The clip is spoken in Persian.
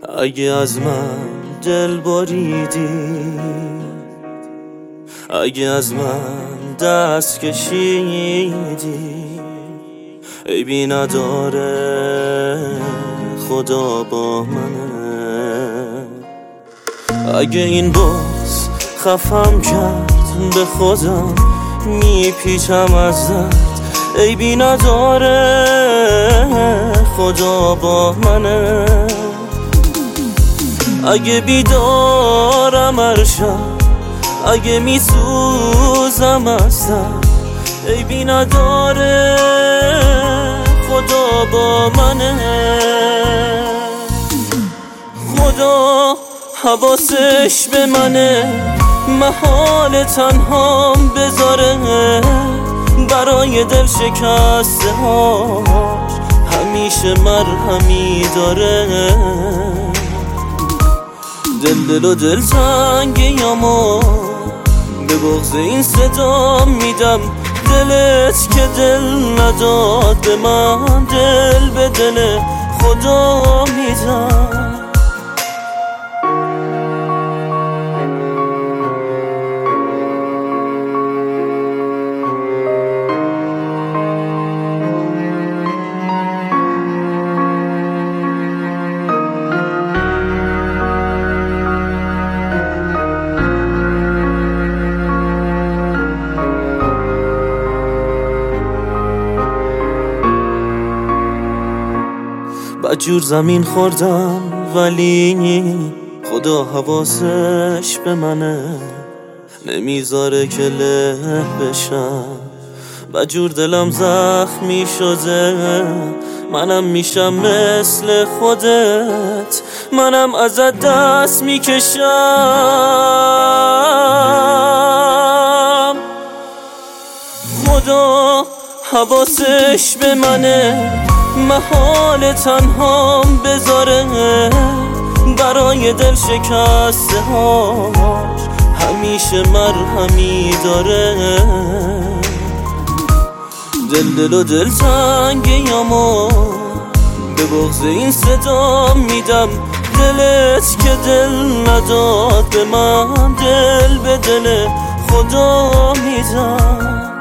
اگه از من دل بریدی، اگه از من دست کشیدی، عیبی نداره خدا با منه. اگه این باز خفم کرد به خودم میپیچم از درد، عیبی نداره خدا با منه. اگه بیدارم هر شب، اگه میسوزم از درد، عیبی نداره خدا با منه. خدا حواسش به منه، محال تنهام بذاره، برای دل شکسته هاش همیشه مرهمی داره. دل و دل تنگیامو به بغض این صدا میدم، دلت که دل نداد به من، دل به دل خدا میدم. بدجور زمین خوردم ولی خدا حواسش به منه، نمیذاره که له بشم. بدجور دلم زخمی شده، منم میشم مثل خودت، منم ازت دست میکشم. خدا حواسش به منه، محال تنهام بذاره، برای دل شکسته هاش همیشه مرهمی داره. دل و دل تنگیامو به بغض این صدا میدم، دلت که دل نداد به من، دل به دل خدا میدم.